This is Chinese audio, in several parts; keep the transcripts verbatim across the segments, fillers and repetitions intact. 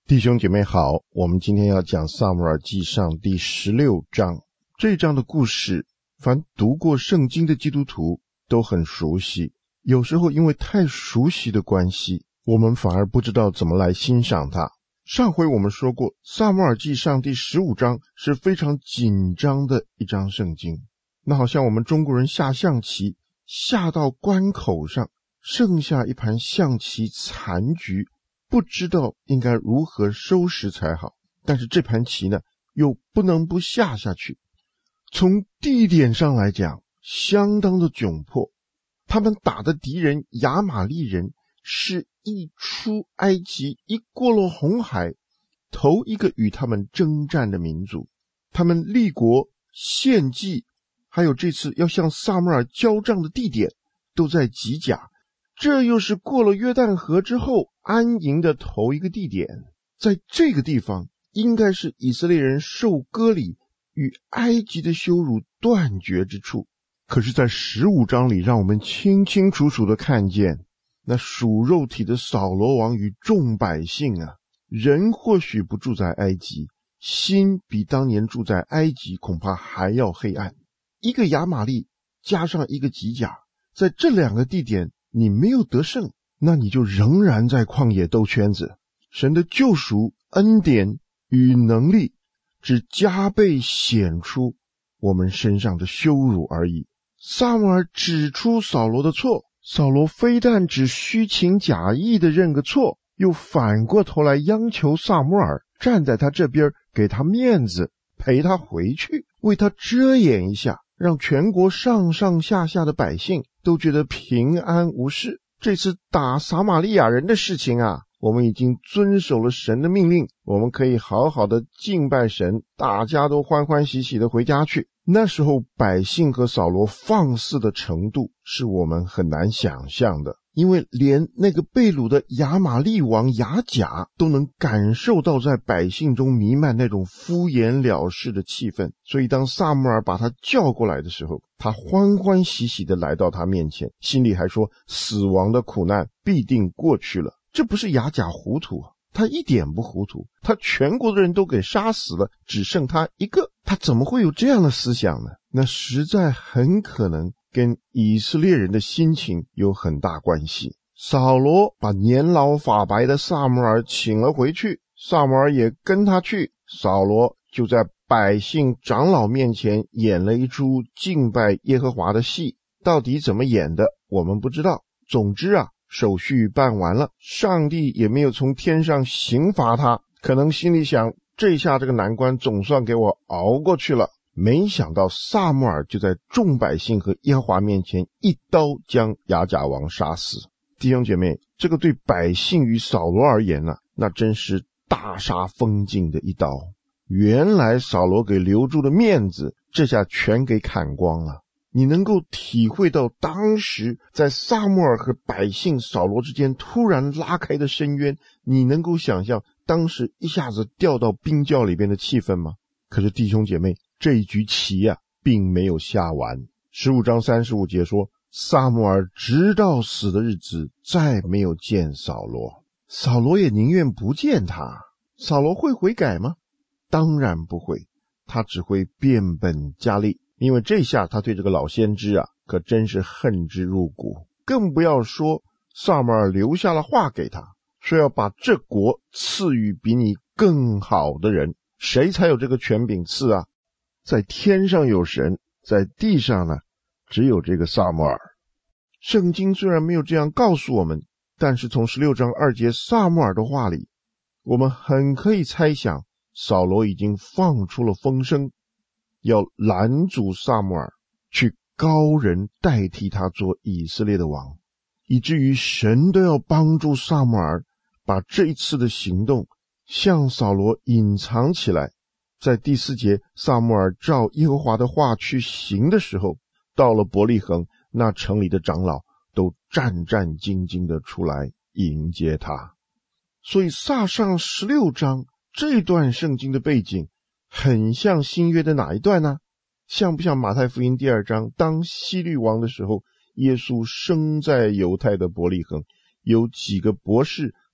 弟兄姐妹好，我们今天要讲撒母耳记上第十六章。这一章的故事，凡读过圣经的基督徒都很熟悉，有时候因为太熟悉的关系，我们反而不知道怎么来欣赏它。上回我们说过，撒母耳记上第十五章是非常紧张的一章圣经，那好像我们中国人下象棋，下到关口上，剩下一盘象棋残局，不知道应该如何收拾才好，但是这盘棋呢，又不能不下下去。从地点上来讲，相当的窘迫。他们打的敌人亚玛利人，是一出埃及，一过了红海，头一个与他们征战的民族。他们立国、献祭，还有这次要向撒母耳交账的地点，都在吉甲。这又是过了约旦河之后安营的头一个地点，在这个地方应该是以色列人受割礼与埃及的羞辱断绝之处。可是在十五章里，让我们清清楚楚的看见，那属肉体的扫罗王与众百姓啊，人或许不住在埃及，心比当年住在埃及恐怕还要黑暗。一个亚玛利加上一个吉甲，在这两个地点你没有得胜，那你就仍然在旷野兜圈子。神的救赎、恩典与能力只加倍显出我们身上的羞辱而已。撒母耳指出扫罗的错，扫罗非但只虚情假意的认个错，又反过头来央求撒母耳站在他这边，给他面子，陪他回去，为他遮掩一下，让全国上上下下的百姓都觉得平安无事。这次打撒玛利亚人的事情啊，我们已经遵守了神的命令，我们可以好好的敬拜神，大家都欢欢喜喜的回家去。那时候百姓和扫罗放肆的程度是我们很难想象的，因为连那个被掳的亚玛利王亚甲都能感受到在百姓中弥漫那种敷衍了事的气氛，所以当撒母耳把他叫过来的时候，他欢欢喜喜地来到他面前，心里还说死亡的苦难必定过去了。这不是亚甲糊涂啊，他一点不糊涂，他全国的人都给杀死了，只剩他一个，他怎么会有这样的思想呢？那实在很可能跟以色列人的心情有很大关系。扫罗把年老发白的撒母耳请了回去，撒母耳也跟他去，扫罗就在百姓长老面前演了一出敬拜耶和华的戏，到底怎么演的我们不知道。总之啊，手续办完了，上帝也没有从天上刑罚他，可能心里想，这下这个难关总算给我熬过去了。没想到撒母耳就在众百姓和耶和华面前一刀将亚甲王杀死。弟兄姐妹，这个对百姓与扫罗而言啊，那真是大煞风景的一刀。原来扫罗给留住的面子，这下全给砍光了。你能够体会到当时在撒母耳和百姓扫罗之间突然拉开的深渊，你能够想象当时一下子掉到冰窖里边的气氛吗？可是弟兄姐妹，这一局棋啊并没有下完。十五章三十五节说，撒母耳直到死的日子再没有见扫罗，扫罗也宁愿不见他。扫罗会悔改吗？当然不会，他只会变本加厉。因为这下他对这个老先知啊，可真是恨之入骨。更不要说撒母耳留下了话给他，说要把这国赐予比你更好的人。谁才有这个权柄赐啊？在天上有神，在地上呢，只有这个撒母耳。圣经虽然没有这样告诉我们，但是从十六章二节撒母耳的话里，我们很可以猜想，扫罗已经放出了风声，要拦阻撒母耳去高人代替他做以色列的王，以至于神都要帮助撒母耳把这一次的行动向扫罗隐藏起来。在第四节，撒母耳照耶和华的话去行的时候，到了伯利恒，那城里的长老都战战兢兢地出来迎接他。所以撒上十六章这段圣经的背景很像新约的哪一段呢？像不像马太福音第二章，当希律王的时候，耶稣生在犹太的伯利恒，有几个博士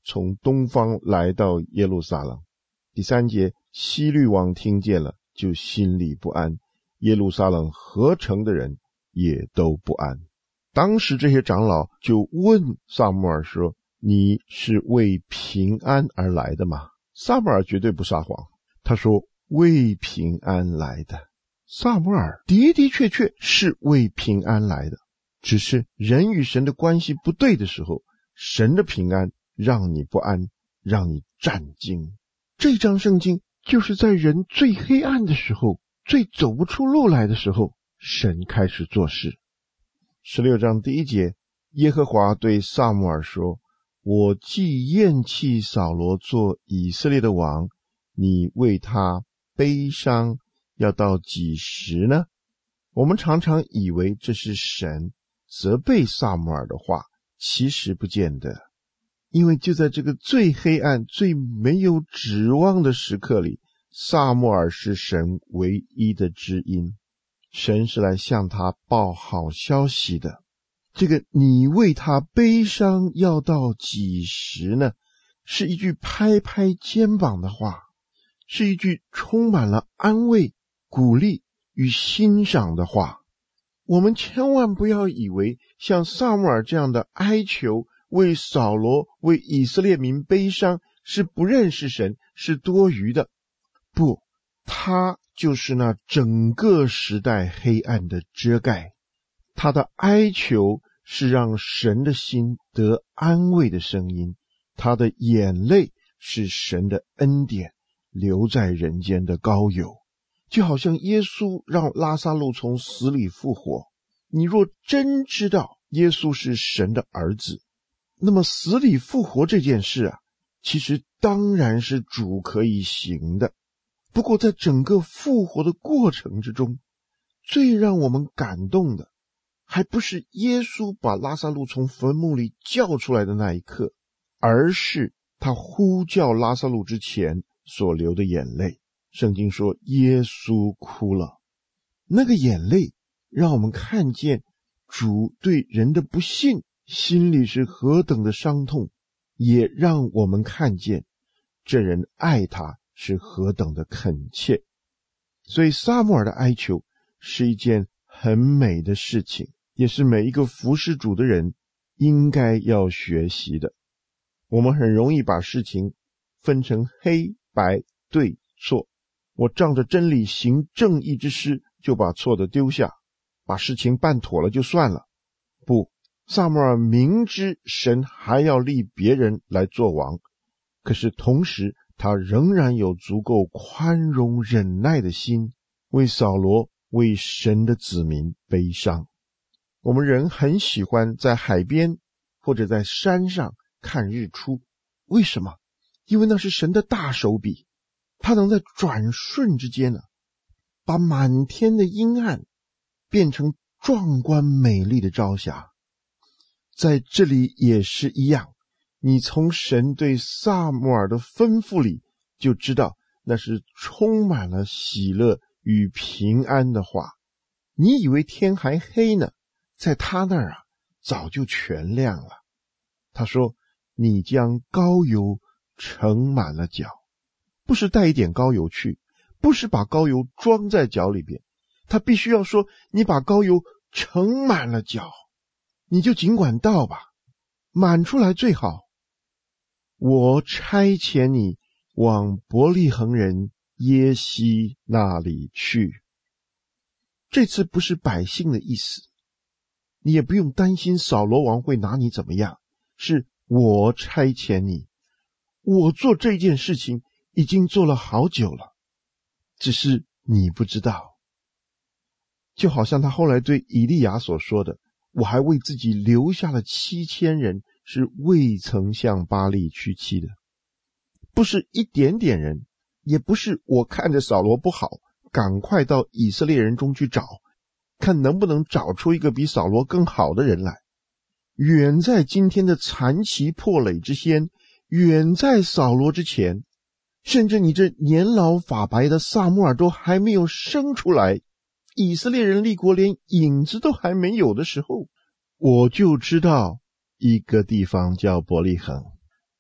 从东方来到耶路撒冷。第三节，希律王听见了，就心里不安，耶路撒冷合城的人也都不安。当时这些长老就问撒母耳说，你是为平安而来的吗？撒母耳绝对不撒谎，他说为平安来的。撒母耳的的确确是为平安来的，只是人与神的关系不对的时候，神的平安让你不安，让你战惊。这章圣经就是在人最黑暗的时候，最走不出路来的时候，神开始做事。十六章第一节，耶和华对撒母耳说，我既厌弃扫罗做以色列的王，你为他悲伤要到几时呢？我们常常以为这是神责备撒母耳的话，其实不见得。因为就在这个最黑暗最没有指望的时刻里，撒母耳是神唯一的知音，神是来向他报好消息的。这个你为他悲伤要到几时呢？是一句拍拍肩膀的话，是一句充满了安慰、鼓励与欣赏的话。我们千万不要以为像撒母耳这样的哀求，为扫罗、为以色列民悲伤，是不认识神，是多余的。不，他就是那整个时代黑暗的遮盖。他的哀求是让神的心得安慰的声音，他的眼泪是神的恩典留在人间的膏油。就好像耶稣让拉撒路从死里复活，你若真知道耶稣是神的儿子，那么死里复活这件事啊，其实当然是主可以行的。不过在整个复活的过程之中，最让我们感动的还不是耶稣把拉撒路从坟墓里叫出来的那一刻，而是他呼叫拉撒路之前所流的眼泪。圣经说耶稣哭了，那个眼泪让我们看见主对人的不信心里是何等的伤痛，也让我们看见这人爱他是何等的恳切。所以撒母耳的哀求是一件很美的事情，也是每一个服侍主的人应该要学习的。我们很容易把事情分成黑白对错，我仗着真理行正义之师，就把错的丢下，把事情办妥了就算了。不，撒母耳明知神还要立别人来做王，可是同时他仍然有足够宽容忍耐的心，为扫罗、为神的子民悲伤。我们人很喜欢在海边或者在山上看日出，为什么？因为那是神的大手笔，他能在转瞬之间呢、啊，把满天的阴暗变成壮观美丽的朝霞。在这里也是一样，你从神对撒母耳的吩咐里就知道，那是充满了喜乐与平安的话。你以为天还黑呢，在他那儿啊，早就全亮了。他说，你将膏油盛满了脚，不是带一点膏油去，不是把膏油装在脚里边，他必须要说，你把膏油盛满了脚，你就尽管倒吧，满出来最好。我差遣你往伯利恒人耶西那里去。这次不是百姓的意思，你也不用担心扫罗王会拿你怎么样，是我差遣你。我做这件事情已经做了好久了，只是你不知道。就好像他后来对以利亚所说的，我还为自己留下了七千人，是未曾向巴力屈膝的。不是一点点人，也不是我看着扫罗不好，赶快到以色列人中去找，看能不能找出一个比扫罗更好的人来。远在今天的残旗破垒之先，远在扫罗之前，甚至你这年老发白的撒母耳都还没有生出来，以色列人立国连影子都还没有的时候，我就知道一个地方叫伯利恒，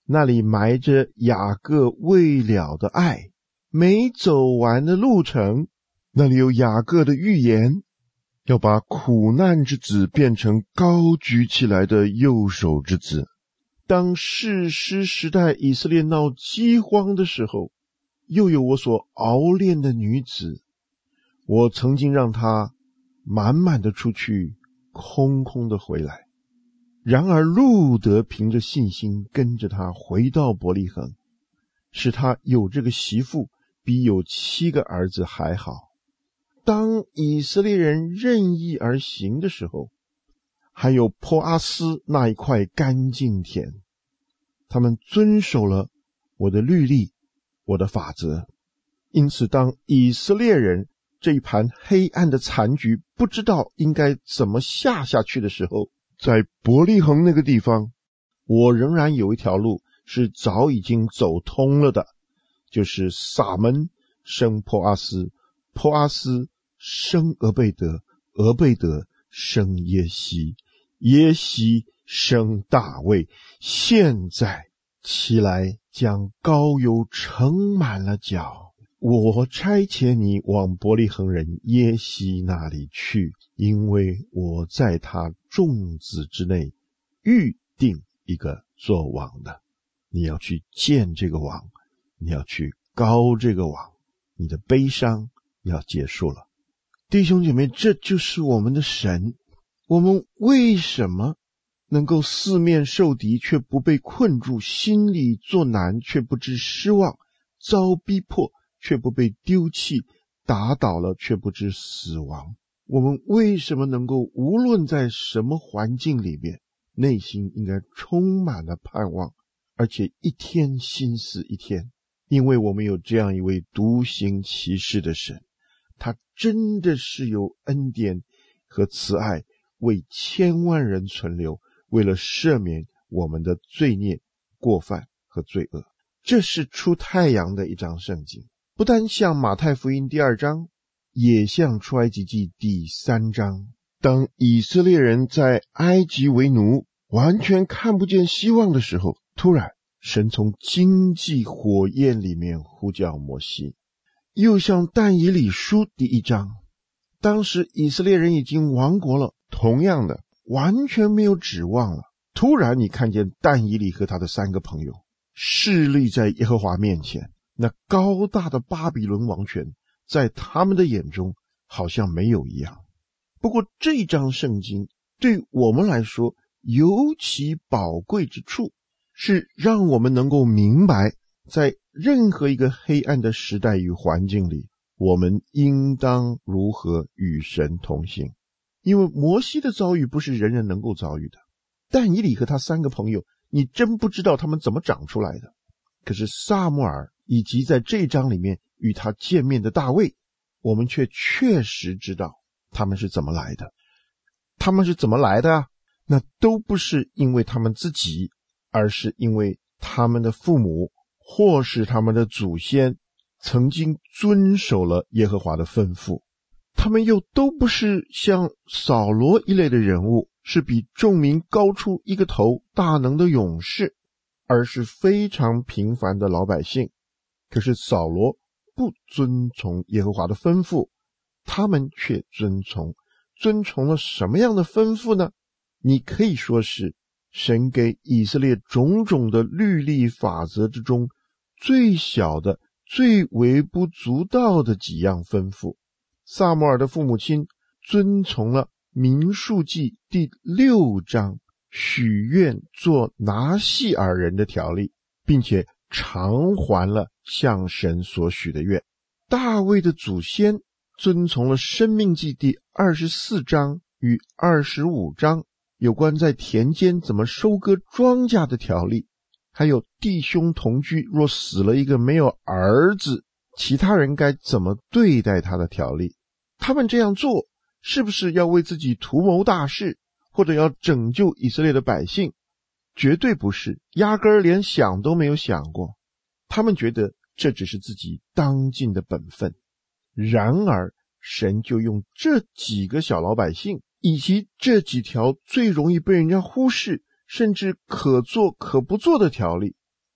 那里埋着雅各未了的爱，没走完的路程，那里有雅各的预言，要把苦难之子变成高举起来的右手之子。当士师时代以色列闹饥荒的时候，又有我所熬炼的女子，我曾经让她满满的出去，空空的回来。然而路得凭着信心跟着他回到伯利恒，使他有这个媳妇比有七个儿子还好。当以色列人任意而行的时候，还有坡阿斯那一块干净田，他们遵守了我的律例，我的法则。因此当以色列人这一盘黑暗的残局不知道应该怎么下下去的时候，在伯利恒那个地方，我仍然有一条路是早已经走通了的，就是撒门生坡阿斯，坡阿斯生俄贝德，俄贝德生耶西，耶西生大卫。现在起来，将膏油盛满了脚，我差遣你往伯利恒人耶西那里去，因为我在他众子之内预定一个做王的。你要去见这个王，你要去膏这个王，你的悲伤要结束了。弟兄姐妹，这就是我们的神。我们为什么能够四面受敌却不被困住，心里作难却不知失望，遭逼迫却不被丢弃，打倒了却不知死亡？我们为什么能够无论在什么环境里面，内心应该充满了盼望，而且一天心思一天？因为我们有这样一位独行其事的神，他真的是有恩典和慈爱，为千万人存留，为了赦免我们的罪孽、过犯和罪恶。这是出太阳的一章圣经，不单像马太福音第二章，也像出埃及记第三章。当以色列人在埃及为奴，完全看不见希望的时候，突然神从荆棘火焰里面呼叫摩西。又像但以理书第一章，当时以色列人已经亡国了，同样的完全没有指望了。突然你看见但以理和他的三个朋友侍立在耶和华面前，那高大的巴比伦王权在他们的眼中好像没有一样。不过这一章圣经对我们来说尤其宝贵之处，是让我们能够明白，在任何一个黑暗的时代与环境里，我们应当如何与神同行。因为摩西的遭遇不是人人能够遭遇的，但以理和他三个朋友，你真不知道他们怎么长出来的。可是撒母耳以及在这一章里面与他见面的大卫，我们却确实知道他们是怎么来的。他们是怎么来的啊？那都不是因为他们自己，而是因为他们的父母或是他们的祖先曾经遵守了耶和华的吩咐。他们又都不是像扫罗一类的人物，是比众民高出一个头大能的勇士，而是非常平凡的老百姓。可是扫罗不遵从耶和华的吩咐，他们却遵从。遵从了什么样的吩咐呢？你可以说是神给以色列种种的律例法则之中最小的、最微不足道的几样吩咐。撒母耳的父母亲遵从了民数记第六章许愿做拿细耳人的条例，并且偿还了向神所许的愿。大卫的祖先遵从了申命记第二十四章与二十五章有关在田间怎么收割庄稼的条例，还有弟兄同居若死了一个没有儿子，其他人该怎么对待他的条例。他们这样做是不是要为自己图谋大事，或者要拯救以色列的百姓？绝对不是，压根儿连想都没有想过。他们觉得这只是自己当尽的本分。然而神就用这几个小老百姓以及这几条最容易被人家忽视甚至可做可不做的条例，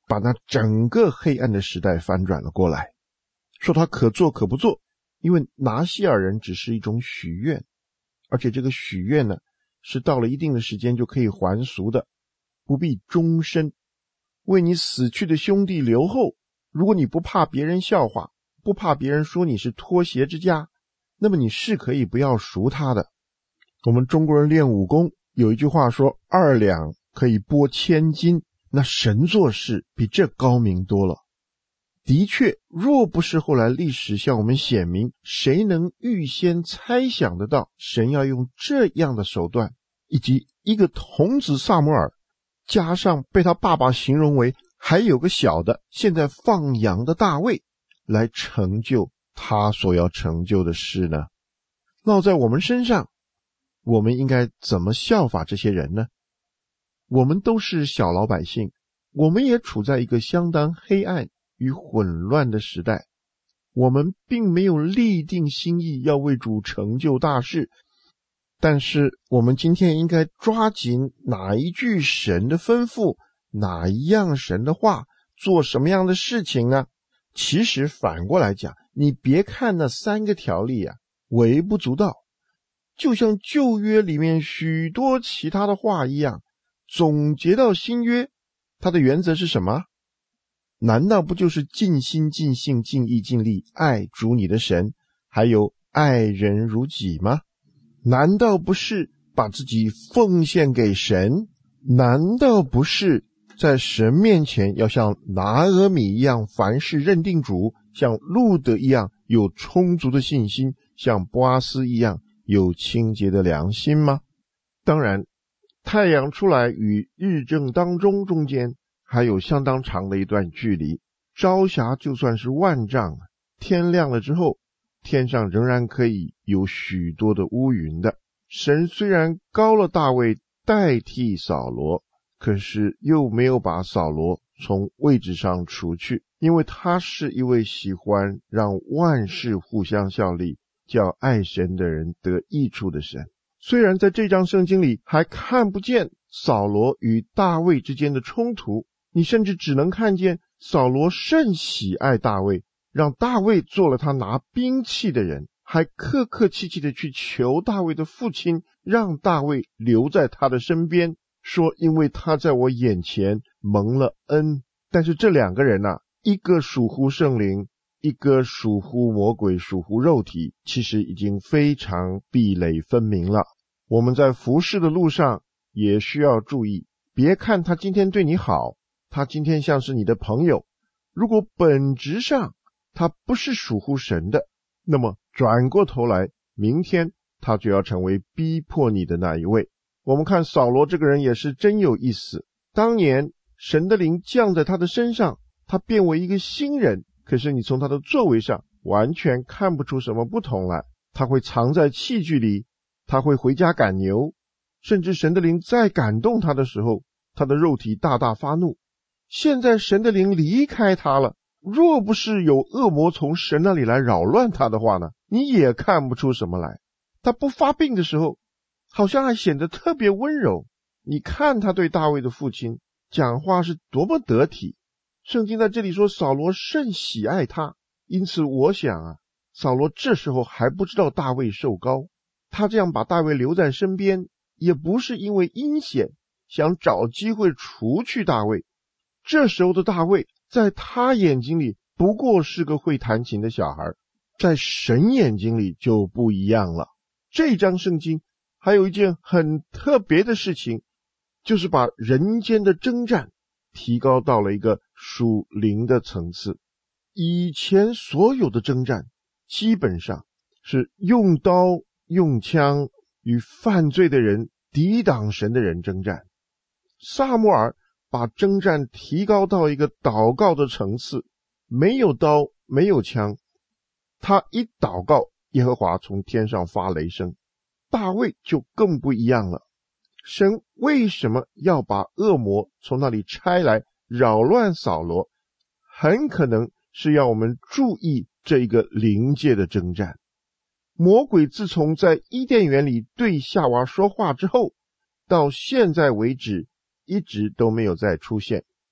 把那整个黑暗的时代翻转了过来，说他可做可不做，因为拿西尔人只是一种许愿，而且这个许愿呢，是到了一定的时间就可以还俗的，不必终身。为你死去的兄弟留后，如果你不怕别人笑话，不怕别人说你是拖鞋之家，那么你是可以不要赎他的。我们中国人练武功有一句话说，二两可以拨千斤，那神做事比这高明多了。的确，若不是后来历史向我们显明，谁能预先猜想得到神要用这样的手段，以及一个童子撒母耳，加上被他爸爸形容为还有个小的现在放羊的大卫，来成就他所要成就的事呢？落在我们身上，我们应该怎么效法这些人呢？我们都是小老百姓，我们也处在一个相当黑暗与混乱的时代，我们并没有立定心意要为主成就大事，但是我们今天应该抓紧哪一句神的吩咐，哪一样神的话，做什么样的事情呢？其实反过来讲，你别看那三个条例啊，微不足道，就像旧约里面许多其他的话一样，总结到新约，它的原则是什么？难道不就是尽心尽性尽意尽力爱主你的神，还有爱人如己吗？难道不是把自己奉献给神？难道不是在神面前要像拿俄米一样凡事认定主，像路德一样有充足的信心，像波阿斯一样有清洁的良心吗？当然，太阳出来与日正当中中间还有相当长的一段距离，朝霞就算是万丈，天亮了之后，天上仍然可以有许多的乌云的。神虽然膏了大卫代替扫罗，可是又没有把扫罗从位置上除去，因为他是一位喜欢让万事互相效力，叫爱神的人得益处的神。虽然在这章圣经里还看不见扫罗与大卫之间的冲突，你甚至只能看见扫罗甚喜爱大卫，让大卫做了他拿兵器的人，还客客气气的去求大卫的父亲让大卫留在他的身边，说因为他在我眼前蒙了恩。但是这两个人啊，一个属乎圣灵，一个属乎魔鬼，属乎肉体，其实已经非常壁垒分明了。我们在服事的路上也需要注意，别看他今天对你好，他今天像是你的朋友，如果本质上他不是属乎神的，那么转过头来，明天他就要成为逼迫你的那一位。我们看扫罗这个人也是真有意思，当年神的灵降在他的身上，他变为一个新人，可是你从他的作为上完全看不出什么不同来。他会藏在器具里，他会回家赶牛，甚至神的灵再感动他的时候，他的肉体大大发怒。现在神的灵离开他了，若不是有恶魔从神那里来扰乱他的话呢，你也看不出什么来。他不发病的时候，好像还显得特别温柔。你看他对大卫的父亲讲话是多么得体。圣经在这里说扫罗甚喜爱他，因此我想啊，扫罗这时候还不知道大卫受膏，他这样把大卫留在身边，也不是因为阴险，想找机会除去大卫。这时候的大卫在他眼睛里不过是个会弹琴的小孩，在神眼睛里就不一样了。这章圣经还有一件很特别的事情，就是把人间的征战提高到了一个属灵的层次。以前所有的征战基本上是用刀用枪与犯罪的人抵挡神的人征战，撒母耳把征战提高到一个祷告的层次，没有刀没有枪，他一祷告，耶和华从天上发雷声。大卫就更不一样了，神为什么要把恶魔从那里差来扰乱扫罗？很可能是要我们注意这一个灵界的征战。魔鬼自从在伊甸园里对夏娃说话之后，到现在为止一直都没有再出现。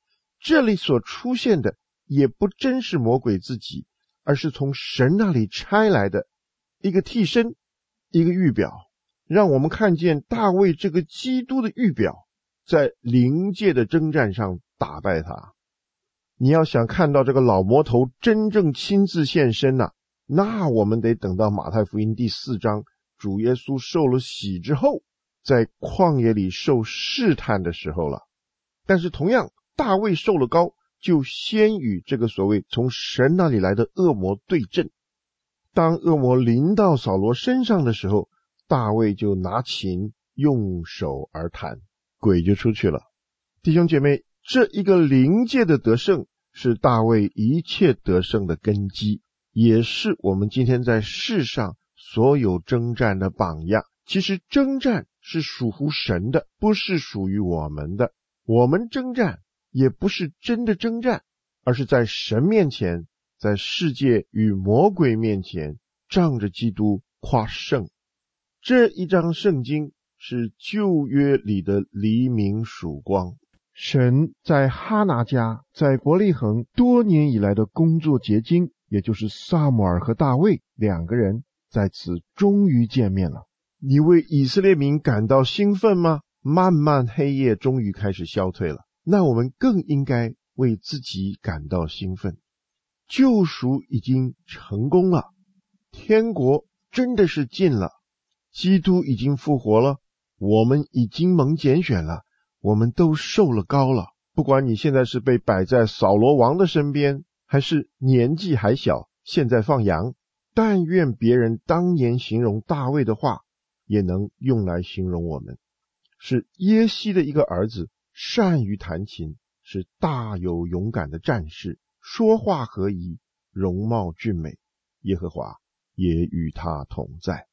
这里所出现的也不真是魔鬼自己，而是从神那里差来的一个替身，一个预表，让我们看见大卫这个基督的预表在灵界的征战上打败他。你要想看到这个老魔头真正亲自现身啊，那我们得等到马太福音第四章主耶稣受了洗之后，在旷野里受试探的时候了。但是同样，大卫受了膏，就先与这个所谓从神那里来的恶魔对阵。当恶魔临到扫罗身上的时候，大卫就拿琴用手而弹，鬼就出去了。弟兄姐妹，这一个灵界的得胜是大卫一切得胜的根基，也是我们今天在世上所有征战的榜样。其实征战是属乎神的，不是属于我们的。我们征战也不是真的征战，而是在神面前，在世界与魔鬼面前，仗着基督夸胜。这一章圣经是旧约里的黎明曙光，神在哈拿家，在伯利恒多年以来的工作结晶，也就是撒母耳和大卫两个人在此终于见面了。你为以色列民感到兴奋吗？漫漫黑夜终于开始消退了，那我们更应该为自己感到兴奋。救赎已经成功了，天国真的是近了，基督已经复活了，我们已经蒙拣选了，我们都受了膏了。不管你现在是被摆在扫罗王的身边，还是年纪还小，现在放羊，但愿别人当年形容大卫的话，也能用来形容我们。是耶西的一个儿子，善于弹琴，是大有勇敢的战士，说话合宜，容貌俊美，耶和华也与他同在。